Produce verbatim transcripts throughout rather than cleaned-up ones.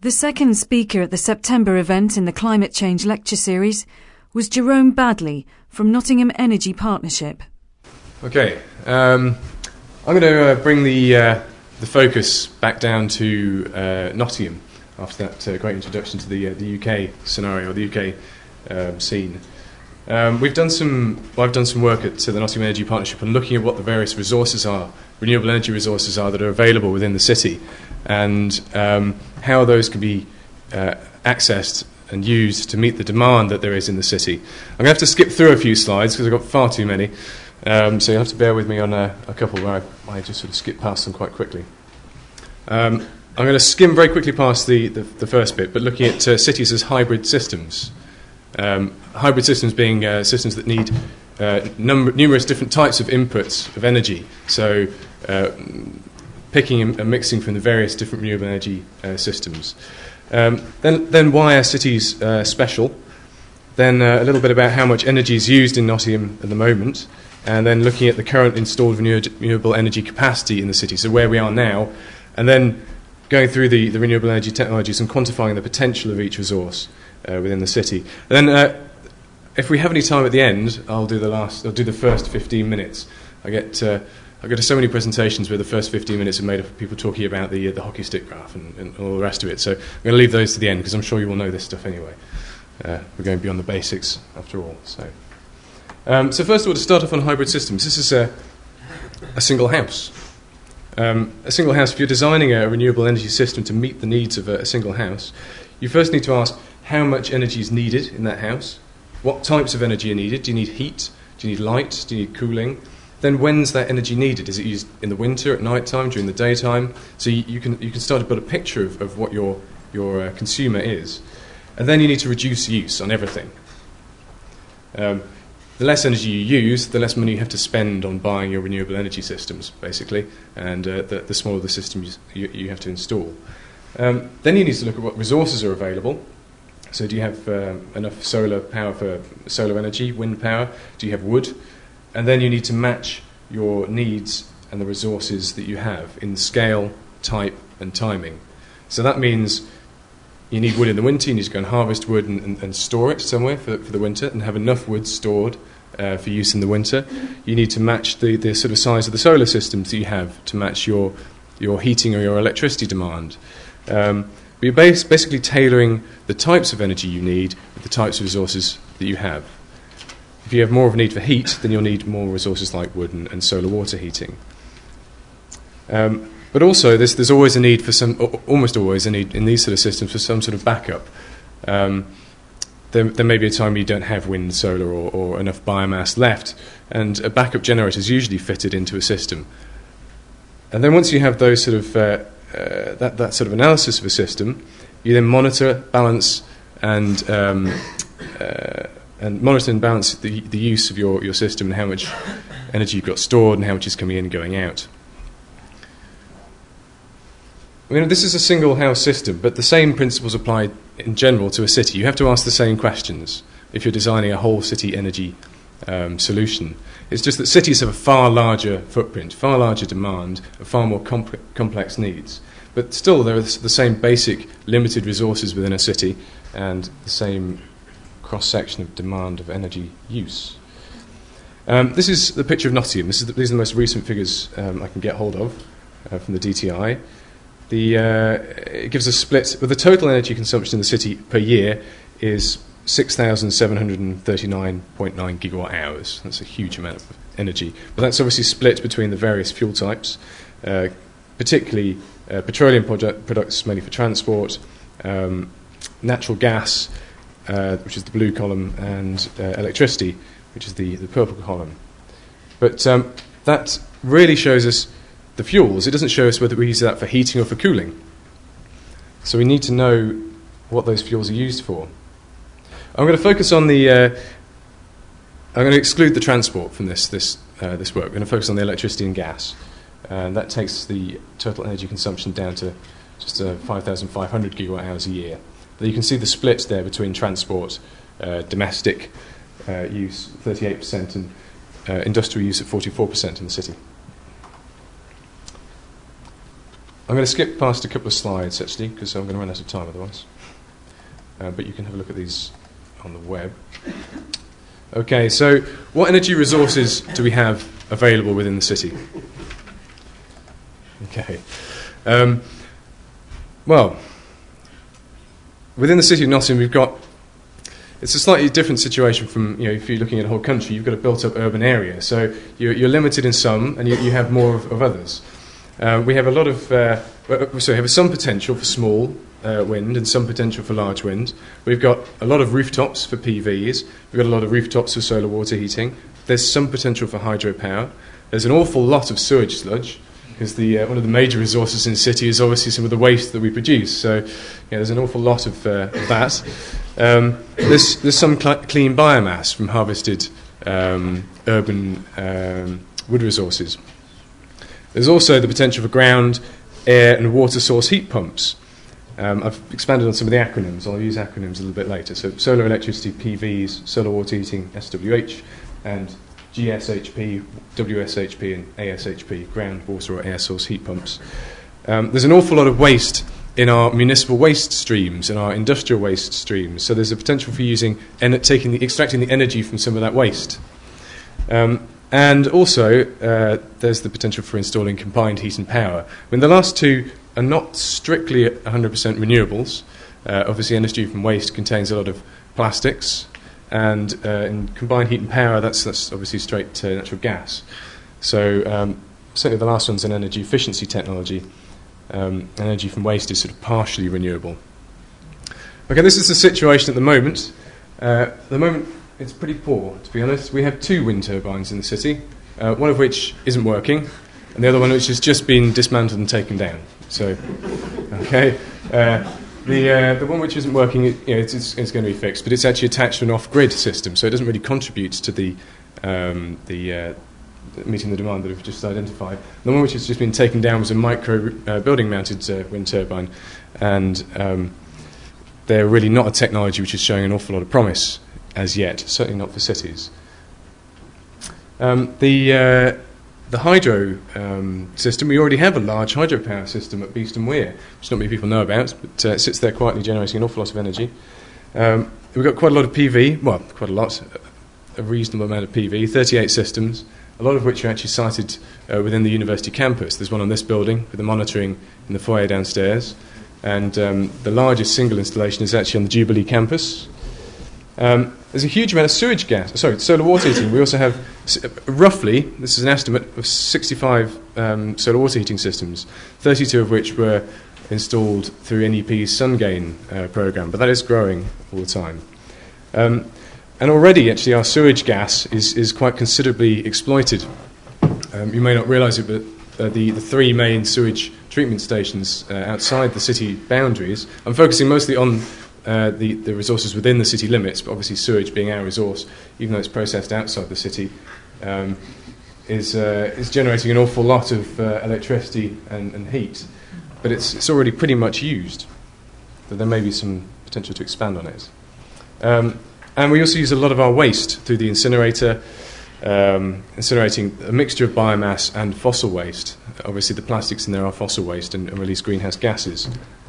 The second speaker at the September event in the Climate Change Lecture Series was Jerome Badley from Nottingham Energy Partnership. Okay, um, I'm going to uh, bring the, uh, the focus back down to uh, Nottingham after that uh, great introduction to the, uh, the U K scenario, or the U K um, scene. Um, we've done some, well, I've done some work at uh, the Nottingham Energy Partnership on looking at what the various resources are, renewable energy resources are that are available within the city, and um, how those can be uh, accessed and used to meet the demand that there is in the city. I'm going to have to skip through a few slides because I've got far too many, um, so you'll have to bear with me on a, a couple where I, I just sort of skip past them quite quickly. Um, I'm going to skim very quickly past the, the, the first bit, but looking at uh, cities as hybrid systems. Um, hybrid systems being uh, systems that need uh, number, numerous different types of inputs of energy, so uh, picking and mixing from the various different renewable energy uh, systems. Um, then, then why are cities uh, special? Then uh, a little bit about how much energy is used in Nottingham at the moment, and then looking at the current installed renewable energy capacity in the city, so where we are now, and then going through the, the renewable energy technologies and quantifying the potential of each resource uh, within the city. And then, uh, if we have any time at the end, I'll do the last. I'll do the first fifteen minutes. I get uh, I go to so many presentations where the first fifteen minutes are made of people talking about the uh, the hockey stick graph and, and all the rest of it. So I'm going to leave those to the end because I'm sure you will know this stuff anyway. Uh, we're going beyond the basics after all. So, um, so first of all, to start off on hybrid systems, this is a a single house. Um, a single house. If you're designing a renewable energy system to meet the needs of a, a single house, you first need to ask how much energy is needed in that house. What types of energy are needed? Do you need heat? Do you need light? Do you need cooling? Then when's that energy needed? Is it used in the winter, at night time, during the daytime? So you, you can you can start to put a picture of, of what your your uh, consumer is, and then you need to reduce use on everything. Um, the less energy you use, the less money you have to spend on buying your renewable energy systems, basically, and uh, the, the smaller the systems you, you have to install. Um, then you need to look at what resources are available. So do you have um, enough solar power for solar energy, wind power? Do you have wood? And then you need to match your needs and the resources that you have in scale, type, and timing. So that means you need wood in the winter, you need to go and harvest wood and, and, and store it somewhere for, for the winter and have enough wood stored uh, for use in the winter. You need to match the, the sort of size of the solar systems that you have to match your, your heating or your electricity demand. Um, but you're bas- basically tailoring the types of energy you need with the types of resources that you have. If you have more of a need for heat, then you'll need more resources like wood and, and solar water heating. Um, but also, there's, there's always a need for some, almost always a need in these sort of systems for some sort of backup. Um, there, there may be a time where you don't have wind, solar, or, or enough biomass left, and a backup generator is usually fitted into a system. And then once you have those sort of uh, uh, that, that sort of analysis of a system, you then monitor, balance, and um, uh, and monitor and balance the, the use of your, your system and how much energy you've got stored and how much is coming in and going out. I mean, this is a single house system, but the same principles apply in general to a city. You have to ask the same questions if you're designing a whole city energy um, solution. It's just that cities have a far larger footprint, far larger demand, and far more comp- complex needs. But still, there are the same basic limited resources within a city and the same cross-section of demand of energy use. Um, this is the picture of Nottingham. This is the, these are the most recent figures um, I can get hold of uh, from the D T I. The, uh, it gives a split. Well, the total energy consumption in the city per year is six thousand seven hundred thirty-nine point nine gigawatt hours. That's a huge amount of energy. But that's obviously split between the various fuel types, uh, particularly uh, petroleum product, products mainly for transport, um, natural gas, uh, which is the blue column, and uh, electricity, which is the, the purple column. But um, that really shows us the fuels. It doesn't show us whether we use that for heating or for cooling. So we need to know what those fuels are used for. I'm going to focus on the... Uh, I'm going to exclude the transport from this this uh, this work. We're going to focus on the electricity and gas. And that takes the total energy consumption down to just uh, five thousand five hundred gigawatt hours a year. But you can see the split there between transport, uh, domestic uh, use, thirty-eight percent, and uh, industrial use at forty-four percent in the city. I'm going to skip past a couple of slides, actually, because I'm going to run out of time otherwise. Uh, but you can have a look at these on the web. Okay, so what energy resources do we have available within the city? Okay. Um, well, within the city of Nottingham, we've got... It's a slightly different situation from, you know, if you're looking at a whole country, you've got a built-up urban area. So you're, you're limited in some, and you, you have more of, of others. Uh, we have a lot of... Uh, so we have some potential for small uh, wind and some potential for large wind. We've got a lot of rooftops for P Vs. We've got a lot of rooftops for solar water heating. There's some potential for hydropower. There's an awful lot of sewage sludge, because the, uh, one of the major resources in the city is obviously some of the waste that we produce. So yeah, there's an awful lot of, uh, of that. Um, there's, there's some cl- clean biomass from harvested um, urban um, wood resources. There's also the potential for ground, air and water source heat pumps. Um, I've expanded on some of the acronyms. I'll use acronyms a little bit later. So solar electricity, P Vs, solar water heating, S W H, and G S H P, W S H P and A S H P, ground, water or air source heat pumps. Um, there's an awful lot of waste in our municipal waste streams, in our industrial waste streams. So there's a potential for using and taking the, extracting the energy from some of that waste. Um, and also, uh, there's the potential for installing combined heat and power. I mean, the last two are not strictly one hundred percent renewables. Uh, obviously, energy from waste contains a lot of plastics. And uh, in combined heat and power, that's, that's obviously straight to natural gas. So um, certainly the last one's an energy efficiency technology. Um, energy from waste is sort of partially renewable. Okay, this is the situation at the moment. Uh, at the moment, it's pretty poor, to be honest. We have two wind turbines in the city, uh, one of which isn't working, and the other one which has just been dismantled and taken down. So, okay. Uh, The uh, the one which isn't working, it, you know, it's, it's, it's going to be fixed, but it's actually attached to an off-grid system, so it doesn't really contribute to the um, the uh, meeting the demand that we've just identified. The one which has just been taken down was a micro uh, building-mounted uh, wind turbine, and um, they're really not a technology which is showing an awful lot of promise as yet, certainly not for cities. Um, the uh, The hydro um, system, we already have a large hydropower system at Beeston Weir, which not many people know about, but uh, it sits there quietly generating an awful lot of energy. Um, we've got quite a lot of P V, well, quite a lot, a reasonable amount of P V, thirty-eight systems, a lot of which are actually sited uh, within the university campus. There's one on this building with the monitoring in the foyer downstairs, and um, the largest single installation is actually on the Jubilee campus. Um, there's a huge amount of sewage gas, sorry, solar water heating. We also have, roughly, this is an estimate of sixty-five um, solar water heating systems, thirty-two of which were installed through N E P's SunGain uh, programme, but that is growing all the time. Um, and already, actually, our sewage gas is, is quite considerably exploited. Um, you may not realise it, but uh, the, the three main sewage treatment stations uh, outside the city boundaries, I'm focusing mostly on Uh, the, the resources within the city limits, but obviously sewage being our resource, even though it's processed outside the city, um, is uh, is generating an awful lot of uh, electricity and, and heat. But it's it's already pretty much used. But there may be some potential to expand on it. Um, and we also use a lot of our waste through the incinerator, um, incinerating a mixture of biomass and fossil waste. Obviously, the plastics in there are fossil waste and, and release greenhouse gases.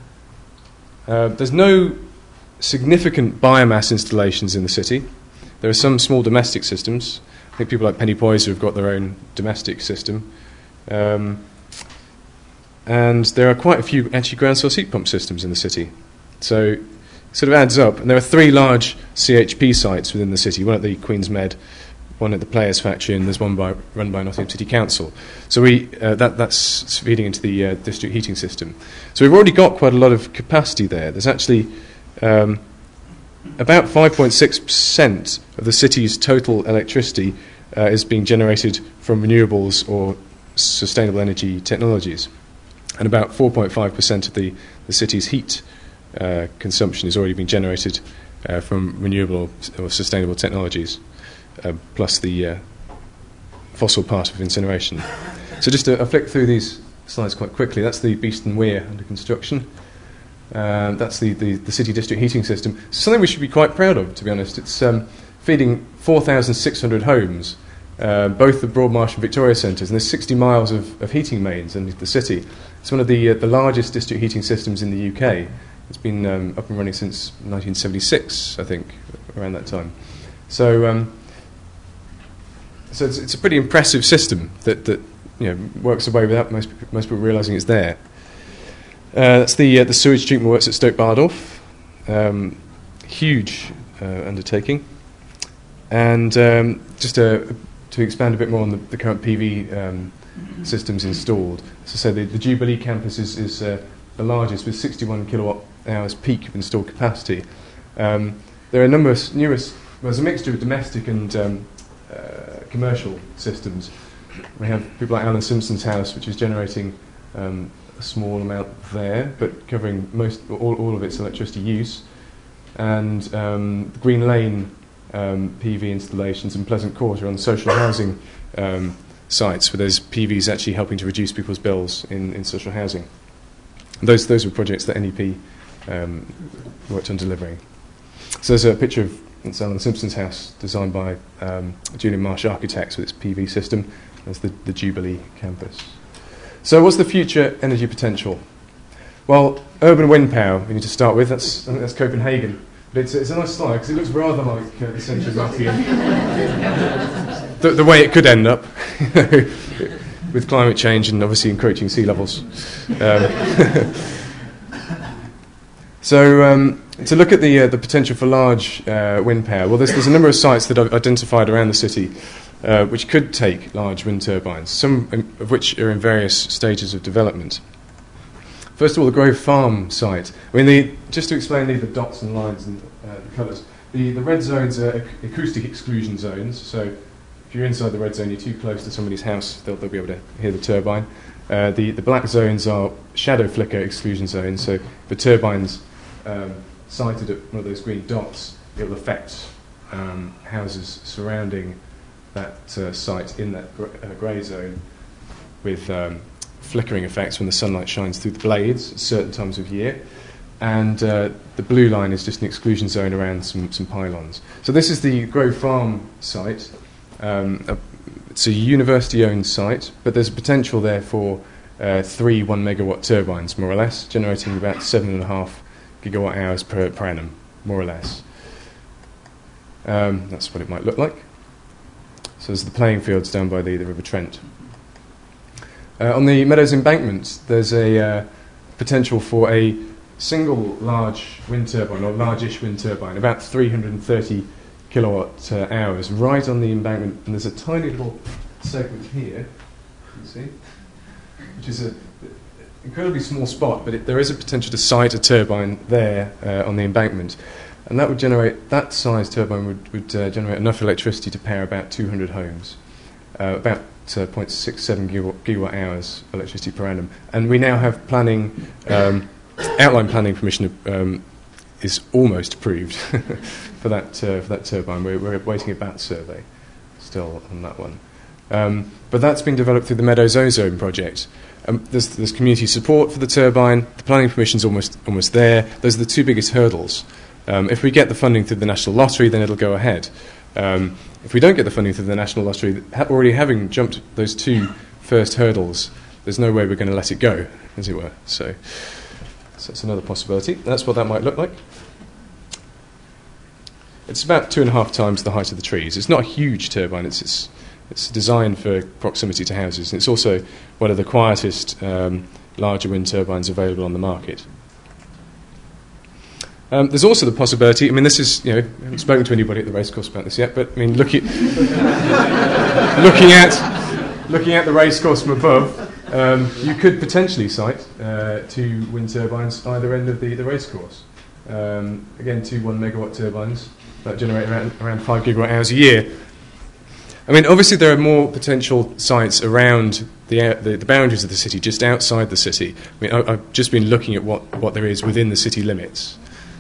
Uh, there's no significant biomass installations in the city. There are some small domestic systems. I think people like Penny Poyser have got their own domestic system. Um, and there are quite a few actually ground source heat pump systems in the city. So it sort of adds up. And there are three large C H P sites within the city, one at the Queen's Med, one at the Players Factory, and there's one by, run by Nottingham City Council. So we uh, that, that's feeding into the uh, district heating system. So we've already got quite a lot of capacity there. There's actually Um, about five point six percent of the city's total electricity uh, is being generated from renewables or sustainable energy technologies. And about four point five percent of the, the city's heat uh, consumption is already being generated uh, from renewable or sustainable technologies, uh, plus the uh, fossil part of incineration. So just to I'll flick through these slides quite quickly. That's the Beeston Weir under construction. Um, that's the, the, the city district heating system. It's something we should be quite proud of, to be honest. It's um, feeding four thousand six hundred homes, uh, both the Broadmarsh and Victoria centres, and there's sixty miles of, of heating mains underneath the city. It's one of the, uh, the largest district heating systems in the U K. It's been um, up and running since nineteen seventy-six, I think, around that time. So, um, so it's, it's a pretty impressive system that, that you know, works away without most, most people realising it's there. Uh, that's the, uh, the sewage treatment works at Stoke Bardolph. Um, huge uh, undertaking. And um, just to, to expand a bit more on the, the current P V um, systems installed, as I said, the, the Jubilee campus is, is uh, the largest with sixty-one kilowatt hours peak of installed capacity. Um, there are numerous, numerous, well, there's a mixture of domestic and um, uh, commercial systems. We have people like Alan Simpson's house, which is generating um, a small amount there, but covering most, all, all of its electricity use. And um, Green Lane um, P V installations in Pleasant Quarter on social housing um, sites, where there's P Vs actually helping to reduce people's bills in, in social housing. And those those were projects that N E P um, worked on delivering. So there's a picture of it's Alan Simpson's house, designed by um, Julian Marsh Architects with its P V system. That's the, the Jubilee campus. So what's the future energy potential? Well, urban wind power, we need to start with. That's, I think that's Copenhagen. But it's, it's a nice slide, because it looks rather like uh, the centre of Nottingham. the, the way it could end up, with climate change and obviously encroaching sea levels. Um, so um, to look at the, uh, the potential for large uh, wind power, well, there's, there's a number of sites that I've identified around the city uh, which could take large wind turbines, some of which are in various stages of development. First of all, the Grove Farm site. I mean, the, just to explain the, the dots and lines and uh, the colours, the, the red zones are ac- acoustic exclusion zones. So if you're inside the red zone, you're too close to somebody's house, they'll, they'll be able to hear the turbine. Uh, the, the black zones are shadow flicker exclusion zones. So the turbine's um, sited at one of those green dots, it will affect um, houses surrounding that uh, site in that gr- uh, grey zone with Um, flickering effects when the sunlight shines through the blades at certain times of year. And uh, the blue line is just an exclusion zone around some, some pylons. So this is the Grove Farm site. Um, a, it's a university-owned site, but there's a potential there for uh, three one megawatt turbines, more or less, generating about seven and a half gigawatt hours per, per annum, more or less. Um, that's what it might look like. So there's the playing fields down by the, the River Trent. Uh, on the Meadows embankment, there's a uh, potential for a single large wind turbine, or largish wind turbine, about three hundred thirty kilowatt uh, hours, right on the embankment. And there's a tiny little segment here, you see, which is an incredibly small spot, but it, there is a potential to site a turbine there uh, on the embankment. And that would generate, that size turbine would, would uh, generate enough electricity to power about two hundred homes, uh, about Uh, zero point six seven gigawatt, gigawatt hours of electricity per annum. And we now have planning, um, outline planning permission um, is almost approved for that uh, for that turbine. We're, we're waiting a B A T survey still on that one. Um, but that's been developed through the Meadows Ozone project. Um, there's, there's community support for the turbine. The planning permission's almost almost there. Those are the two biggest hurdles. Um, if we get the funding through the National Lottery, then it'll go ahead. Um, if we don't get the funding through the National Lottery, ha- already having jumped those two first hurdles, there's no way we're going to let it go, as it were. So, so that's another possibility. That's what that might look like. It's about two and a half times the height of the trees. It's not a huge turbine. It's it's, it's designed for proximity to houses, and it's also one of the quietest um, larger wind turbines available on the market. Um, there's also the possibility, I mean, this is, you know, I haven't spoken to anybody at the racecourse about this yet, but, I mean, look at, looking at looking at the racecourse from above, um, you could potentially site uh, two wind turbines either end of the, the racecourse. Um, again, two one megawatt turbines that generate around, around five gigawatt hours a year. I mean, obviously there are more potential sites around the, uh, the, the boundaries of the city, just outside the city. I mean, I, I've just been looking at what, what there is within the city limits.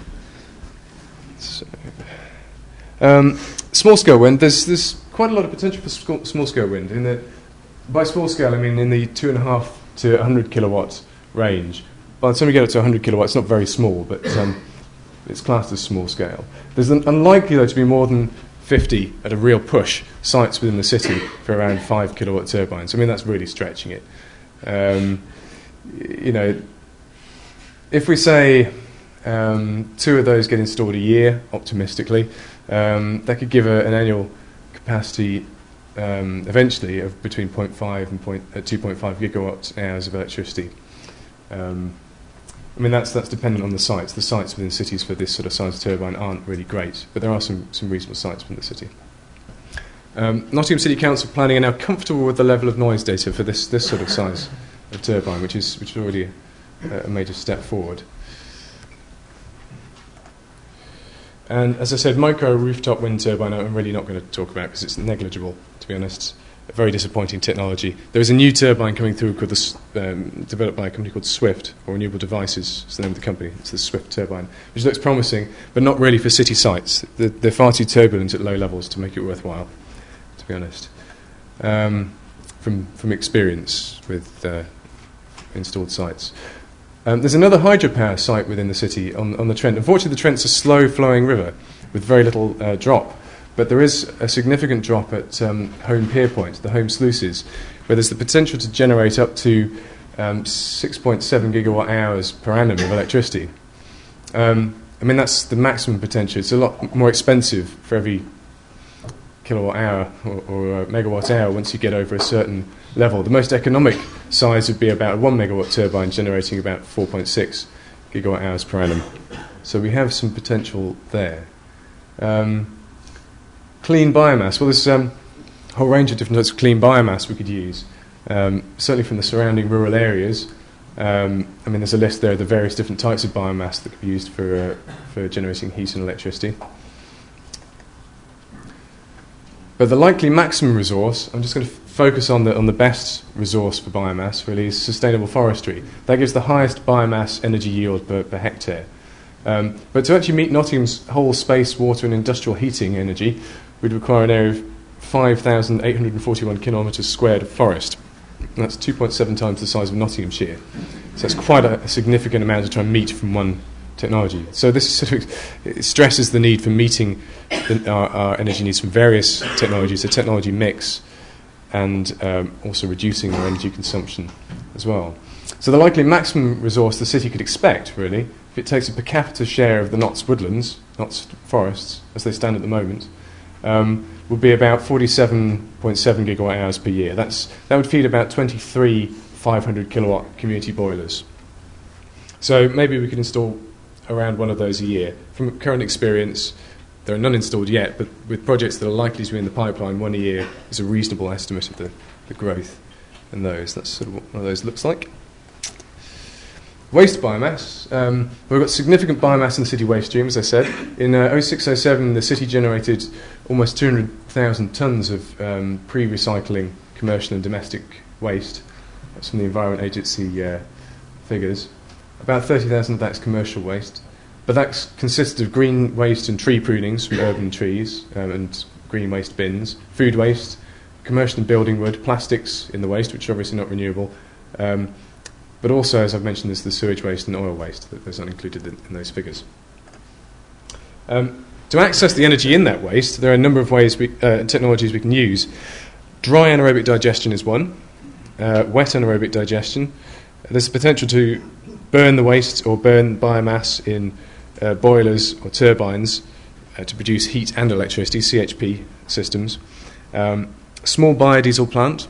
So, um, small-scale wind, there's, there's quite a lot of potential for sc- small-scale wind. In the, by small scale, I mean in the two and a half to one hundred kilowatt range. By the time we get up to one hundred kilowatt, it's not very small, but um, it's classed as small-scale. There's an unlikely, though, to be more than fifty at a real push sites within the city for around five kilowatt turbines. I mean, that's really stretching it. Um, you know, if we say um, two of those get installed a year, optimistically, um, that could give a, an annual capacity um, eventually of between zero point five and point, uh, two point five gigawatt hours of electricity. Um, I mean, that's that's dependent on the sites. The sites within cities for this sort of size turbine aren't really great, but there are some, some reasonable sites within the city. Um, Nottingham City Council planning are now comfortable with the level of noise data for this, this sort of size of turbine, which is which is already a, a major step forward. And as I said, micro rooftop wind turbine I'm really not going to talk about because it's negligible, to be honest. A very disappointing technology. There is a new turbine coming through called the, um, developed by a company called Swift, or Renewable Devices is the name of the company. It's the Swift turbine, which looks promising, but not really for city sites. They're, they're far too turbulent at low levels to make it worthwhile, to be honest. Um, from, from experience with uh, installed sites. Um, there's another hydropower site within the city on, on the Trent. Unfortunately, the Trent's a slow-flowing river with very little uh, drop. But there is a significant drop at um, Home Pier Point, the home sluices, where there's the potential to generate up to um, six point seven gigawatt hours per annum of electricity. Um, I mean, that's the maximum potential. It's a lot more expensive for every kilowatt hour or, or uh, megawatt hour once you get over a certain level. The most economic size would be about a one megawatt turbine generating about four point six gigawatt hours per annum. So we have some potential there. Um, Clean biomass. Well, there's um, a whole range of different types of clean biomass we could use, um, certainly from the surrounding rural areas. Um, I mean, there's a list there of the various different types of biomass that could be used for, uh, for generating heat and electricity. But the likely maximum resource, I'm just going to f- focus on the, on the best resource for biomass, really, is sustainable forestry. That gives the highest biomass energy yield per, per hectare. Um, but to actually meet Nottingham's whole space, water and industrial heating energy, we'd require an area of five thousand eight hundred forty-one kilometres squared of forest. And that's two point seven times the size of Nottinghamshire. So it's quite a, a significant amount to try and meet from one technology. So this sort of it stresses the need for meeting the, our, our energy needs from various technologies, a technology mix, and um, also reducing our energy consumption as well. So the likely maximum resource the city could expect, really, if it takes a per capita share of the Notts woodlands, Notts forests, as they stand at the moment, um, would be about forty-seven point seven gigawatt hours per year. That's, that would feed about twenty-three five hundred kilowatt community boilers. So maybe we could install around one of those a year. From current experience, there are none installed yet, but with projects that are likely to be in the pipeline, one a year is a reasonable estimate of the, the growth in those. That's sort of what one of those looks like. Waste biomass. Um, we've got significant biomass in the city waste stream, as I said. In uh, oh six oh seven, the city generated almost two hundred thousand tonnes of um, pre-recycling commercial and domestic waste. That's from the Environment Agency uh, figures. About thirty thousand of that's commercial waste. But that consisted of green waste and tree prunings from urban trees um, and green waste bins, food waste, commercial and building wood, plastics in the waste, which are obviously not renewable, um, but also, as I've mentioned, there's the sewage waste and oil waste that is not included in, in those figures. Um, to access the energy in that waste, there are a number of ways, we, uh, technologies we can use. Dry anaerobic digestion is one. Uh, wet anaerobic digestion. There's the potential to burn the waste or burn biomass in uh, boilers or turbines uh, to produce heat and electricity, C H P systems. Um, small biodiesel plant.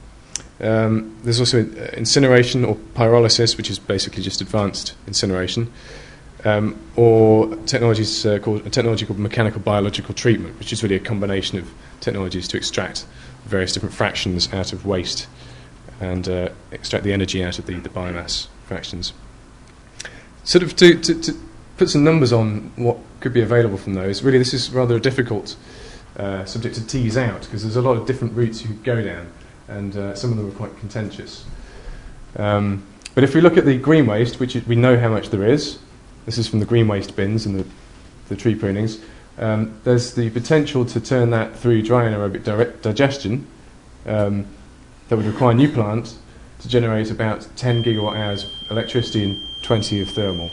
Um, there's also incineration or pyrolysis, which is basically just advanced incineration, um, or technologies uh, called a technology called mechanical biological treatment, which is really a combination of technologies to extract various different fractions out of waste and uh, extract the energy out of the, the biomass fractions. Sort of to, to, to put some numbers on what could be available from those. Really, this is rather a difficult uh, subject to tease out because there's a lot of different routes you could go down. And uh, some of them are quite contentious. Um, but if we look at the green waste, which we know how much there is, this is from the green waste bins and the, the tree prunings, um, there's the potential to turn that through dry anaerobic direct digestion um, that would require a new plant to generate about ten gigawatt hours of electricity and twenty of thermal.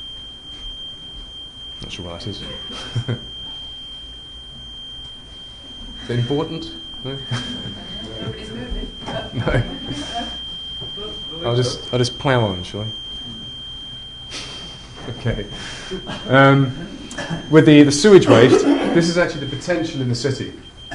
Not sure what that is. Is it important? No? Nobody's moving. No. I'll just I'll just plough on, shall I? Okay. Um, with the, the sewage waste, this is actually the potential in the city.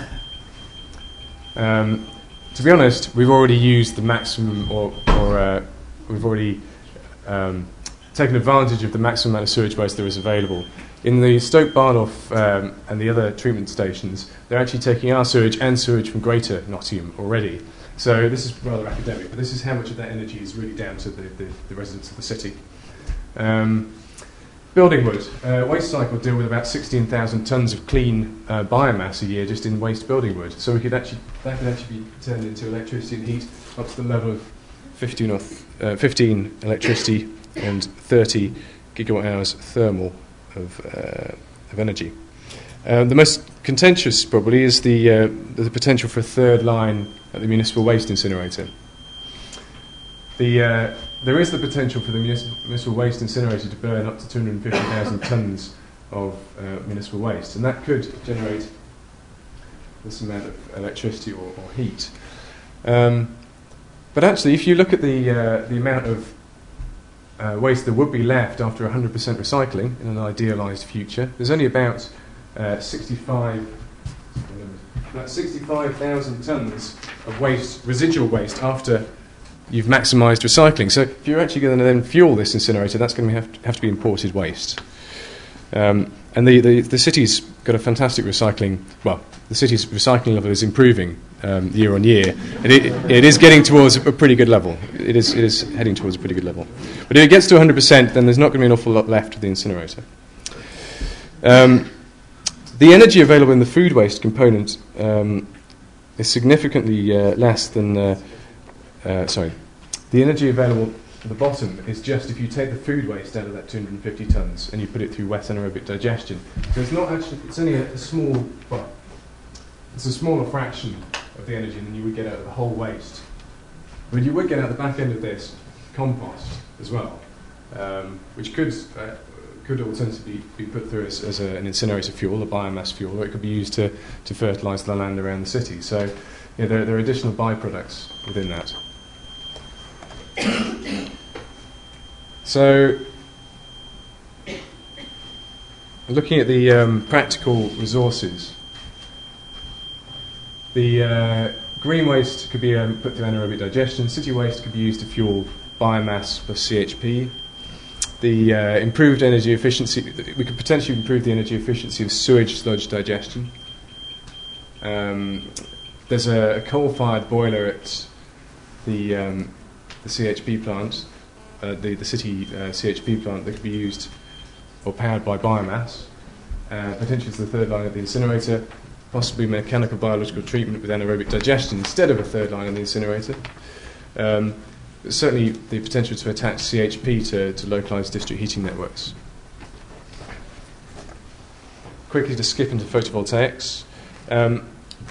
Um, to be honest, we've already used the maximum, or, or uh, we've already um, taken advantage of the maximum amount of sewage waste there is available. In the Stoke Barnoff um, and the other treatment stations, they're actually taking our sewage and sewage from Greater Nottingham already. So this is rather academic, but this is how much of that energy is really down to the, the, the residents of the city. Um, building wood. Uh, waste cycle deal with about sixteen thousand tonnes of clean uh, biomass a year just in waste building wood. So we could actually that could actually be turned into electricity and heat up to the level of fifteen, or th- uh, fifteen electricity and thirty gigawatt hours thermal of, uh, of energy. Um, the most contentious probably is the, uh, the potential for a third line at the municipal waste incinerator. The, uh, there is the potential for the municipal, municipal waste incinerator to burn up to two hundred fifty thousand tonnes of uh, municipal waste, and that could generate this amount of electricity or, or heat. Um, but actually, if you look at the, uh, the amount of uh, waste that would be left after one hundred percent recycling in an idealised future, there's only about uh, sixty-five about sixty-five thousand tonnes of waste, residual waste, after you've maximised recycling. So if you're actually going to then fuel this incinerator, that's going to have to, have to be imported waste. Um, and the, the, the city's got a fantastic recycling, well, the city's recycling level is improving um, year on year. And it, it is getting towards a pretty good level. It is, it is heading towards a pretty good level. But if it gets to one hundred percent, then there's not going to be an awful lot left of the incinerator. Um, the energy available in the food waste component um, is significantly uh, less than... Uh, uh, sorry, the energy available at the bottom is just if you take the food waste out of that two hundred fifty tonnes and you put it through wet anaerobic digestion. So it's not actually, it's only a, a small, well, it's a smaller fraction of the energy than you would get out of the whole waste. But you would get out the back end of this compost as well, um, which could uh, could alternatively be put through as, as a, an incinerator fuel, a biomass fuel, or it could be used to, to fertilise the land around the city. So yeah, there, there are additional byproducts within that. So, looking at the um, practical resources, the uh, green waste could be um, put through anaerobic digestion, city waste could be used to fuel biomass plus C H P. The uh, improved energy efficiency, we could potentially improve the energy efficiency of sewage sludge digestion. Um, there's a, a coal-fired boiler at the um, the C H P plant, uh, the, the city uh, C H P plant that could be used or powered by biomass. Uh, potentially it's the third line of the incinerator, possibly mechanical biological treatment with anaerobic digestion instead of a third line of the incinerator. Um, certainly the potential to attach C H P to, to localised district heating networks. Quickly to skip into photovoltaics. Um,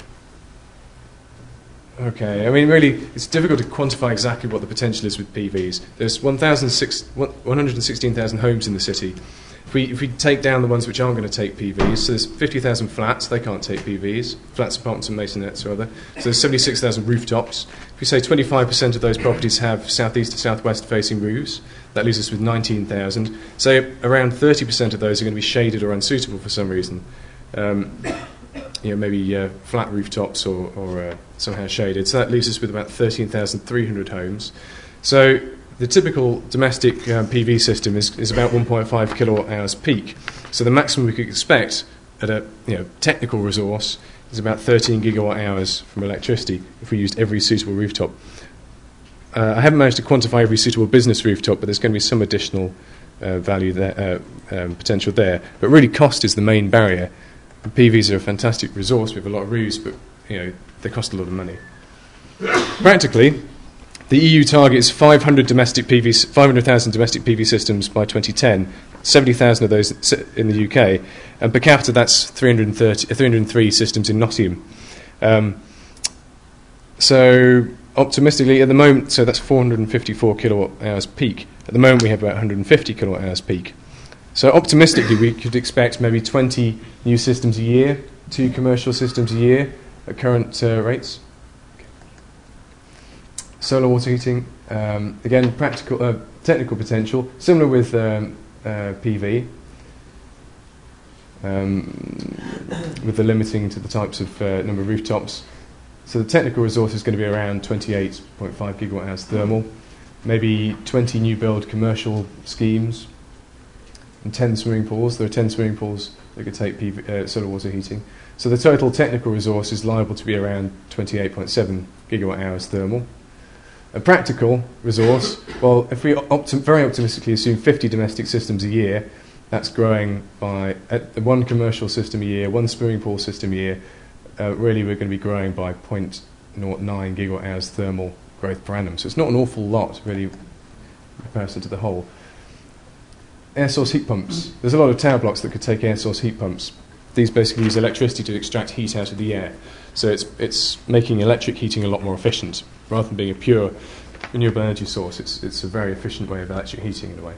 Okay, I mean, really, it's difficult to quantify exactly what the potential is with P Vs. There's one hundred sixteen thousand homes in the city. If we, if we take down the ones which aren't going to take P Vs, so there's fifty thousand flats, they can't take P Vs, flats, apartments and masonettes or other. So there's seventy-six thousand rooftops. If we say twenty-five percent of those properties have southeast to southwest facing roofs, that leaves us with nineteen thousand. So around thirty percent of those are going to be shaded or unsuitable for some reason. Um, you know, maybe uh, flat rooftops or, or uh, somehow shaded. So that leaves us with about thirteen thousand three hundred homes. So the typical domestic um, P V system is, is about one point five kilowatt hours peak. So the maximum we could expect at a you know, technical resource is about thirteen gigawatt hours from electricity if we used every suitable rooftop. Uh, I haven't managed to quantify every suitable business rooftop, but there's going to be some additional uh, value there, uh, um, potential there. But really cost is the main barrier. The P Vs are a fantastic resource with a lot of roofs, but you know they cost a lot of money. Practically, the E U target is five hundred domestic P V, five hundred thousand domestic P V systems by twenty ten, seventy thousand of those in the U K, and per capita that's three hundred thirty, three hundred three systems in Nottingham. Um, so optimistically, at the moment, so that's four hundred fifty-four kilowatt hours peak. At the moment, we have about one hundred fifty kilowatt hours peak. So optimistically, we could expect maybe twenty new systems a year, two commercial systems a year at current uh, rates. Solar water heating, Um, again, practical, uh, technical potential, similar with um, uh, P V, um, with the limiting to the types of uh, number of rooftops. So the technical resource is going to be around twenty-eight point five gigawatt hours thermal, maybe twenty new build commercial schemes, and ten swimming pools. There are ten swimming pools that could take P V, uh, solar water heating. So the total technical resource is liable to be around twenty-eight point seven gigawatt hours thermal. A practical resource, well, if we optim- very optimistically assume fifty domestic systems a year, that's growing by uh, one commercial system a year, one swimming pool system a year. Uh, really, we're going to be growing by zero point zero nine gigawatt hours thermal growth per annum. So it's not an awful lot, really, in comparison to the whole. Air source heat pumps. There's a lot of tower blocks that could take air source heat pumps. These basically use electricity to extract heat out of the air. So it's it's making electric heating a lot more efficient. Rather than being a pure renewable energy source, it's it's a very efficient way of electric heating in a way.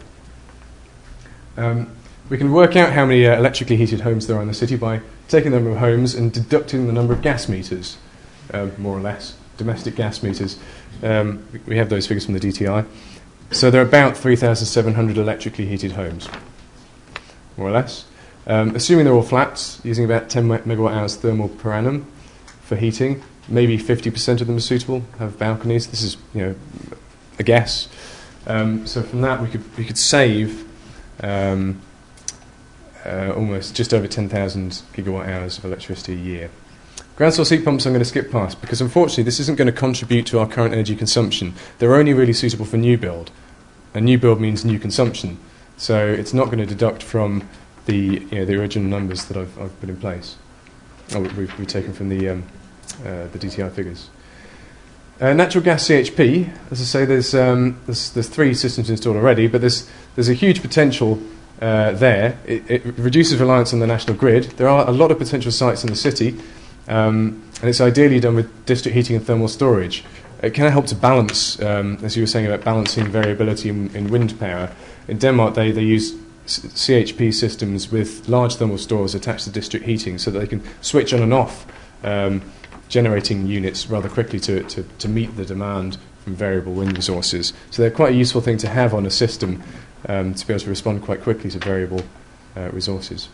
Um, we can work out how many uh, electrically heated homes there are in the city by taking the number of homes and deducting the number of gas meters, um, more or less, domestic gas meters. Um, we have those figures from the D T I. So there are about three thousand seven hundred electrically heated homes, more or less. Um, assuming they're all flats, using about ten megawatt hours thermal per annum for heating, maybe fifty percent of them are suitable, have balconies. This is, you know, a guess. Um, so from that we could we could save um, uh, almost just over ten thousand gigawatt hours of electricity a year. Ground source heat pumps I'm going to skip past because unfortunately this isn't going to contribute to our current energy consumption. They're only really suitable for new build, and new build means new consumption. So it's not going to deduct from the you know the original numbers that I've, I've put in place. Oh, we've, we've taken from the um, uh, the D T I figures. Uh, natural gas C H P, as I say, there's, um, there's there's three systems installed already, but there's there's a huge potential uh, there. It, it reduces reliance on the national grid. There are a lot of potential sites in the city, um, and it's ideally done with district heating and thermal storage. It can help to balance, um, as you were saying about balancing variability in, in wind power. In Denmark, they they use C H P systems with large thermal stores attached to district heating so that they can switch on and off um, generating units rather quickly to, to, to meet the demand from variable wind resources. So they're quite a useful thing to have on a system um, to be able to respond quite quickly to variable uh, resources.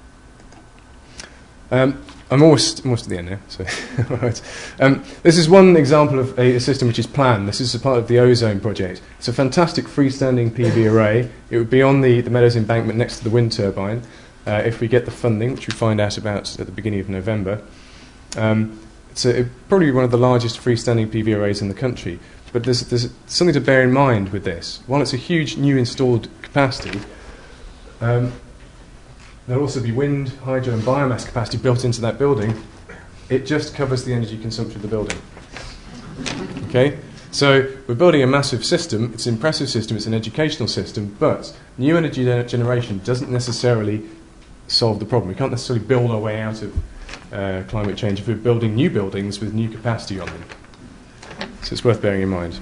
Um, I'm almost, almost at the end now. So right. um, this is one example of a, a system which is planned. This is a part of the Ozone project. It's a fantastic freestanding P V array. It would be on the, the Meadows embankment next to the wind turbine uh, if we get the funding, which we find out about at the beginning of November. Um, it's a, it, probably one of the largest freestanding P V arrays in the country. But there's, there's something to bear in mind with this. While it's a huge new installed capacity, um, there'll also be wind, hydro and biomass capacity built into that building. It just covers the energy consumption of the building. Okay, so we're building a massive system. It's an impressive system, it's an educational system, but new energy generation doesn't necessarily solve the problem. We can't necessarily build our way out of uh, climate change if we're building new buildings with new capacity on them. So it's worth bearing in mind.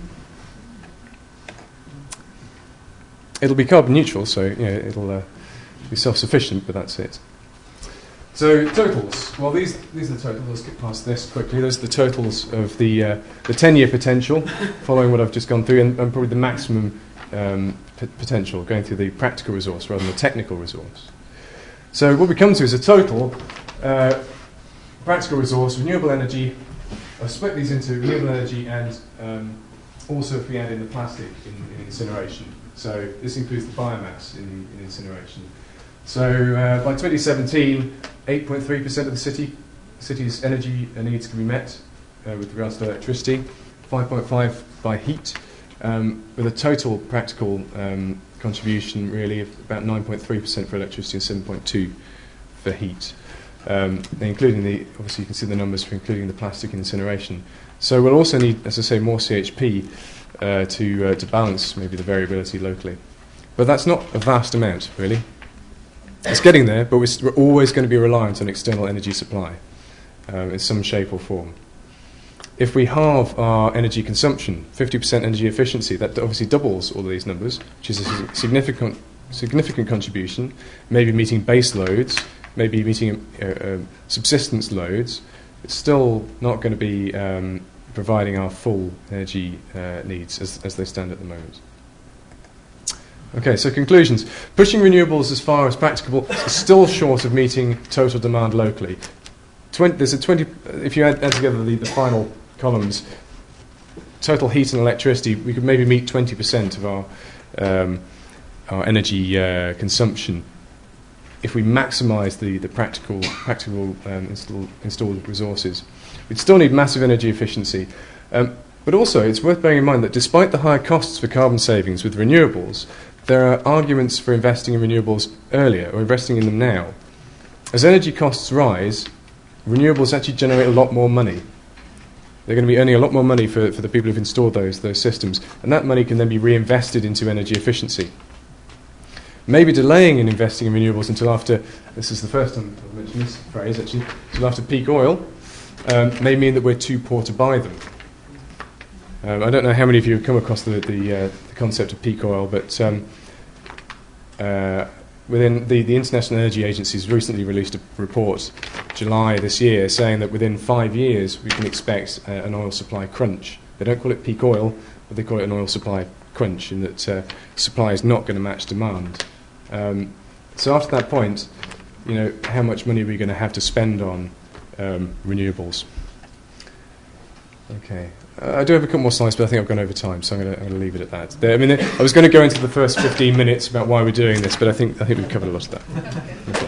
It'll be carbon neutral, so you know, it'll uh, be self-sufficient, but that's it. So totals. Well, these these are the totals. I'll skip past this quickly. Those are the totals of the uh, the ten-year potential, following what I've just gone through, and, and probably the maximum um, p- potential, going through the practical resource rather than the technical resource. So what we come to is a total uh, practical resource, renewable energy. I've split these into renewable energy and um, also if we add in the plastic in, in incineration. So this includes the biomass in, in incineration. So uh, by twenty seventeen, eight point three percent of the city city's energy needs can be met uh, with regards to electricity, five point five by heat, um, with a total practical um, contribution really of about nine point three percent for electricity and seven point two for heat. Um, including the, obviously you can see the numbers for including the plastic incineration. So we'll also need, as I say, more C H P uh, to uh, to balance maybe the variability locally. But that's not a vast amount, really. It's getting there, but we're, we're always going to be reliant on external energy supply um, in some shape or form. If we halve our energy consumption, fifty percent energy efficiency, that obviously doubles all of these numbers, which is a significant significant contribution, maybe meeting base loads, maybe meeting uh, uh, subsistence loads. It's still not going to be um, providing our full energy uh, needs as, as they stand at the moment. Okay, so conclusions. Pushing renewables as far as practicable is still short of meeting total demand locally. twenty, there's a twenty. If you add, add together the, the final columns, total heat and electricity, we could maybe meet twenty percent of our um, our energy uh, consumption if we maximise the, the practical practical um, install, installed resources. We'd still need massive energy efficiency. Um, but also, it's worth bearing in mind that despite the higher costs for carbon savings with renewables, there are arguments for investing in renewables earlier or investing in them now. As energy costs rise, renewables actually generate a lot more money. They're going to be earning a lot more money for, for the people who've installed those, those systems, and that money can then be reinvested into energy efficiency. Maybe delaying in investing in renewables until after, this is the first time I've mentioned this phrase actually, until after peak oil, um, may mean that we're too poor to buy them. Um, I don't know how many of you have come across the, the, uh, the concept of peak oil, but um, uh, within the, the International Energy Agency has recently released a report, July this year, saying that within five years we can expect uh, an oil supply crunch. They don't call it peak oil, but they call it an oil supply crunch, in that uh, supply is not going to match demand. Um, so after that point, you know, how much money are we going to have to spend on um, renewables? Okay. Uh, I do have a couple more slides, but I think I've gone over time, so I'm going to leave it at that. There, I mean, I was going to go into the first fifteen minutes about why we're doing this, but I think I think we've covered a lot of that. Okay.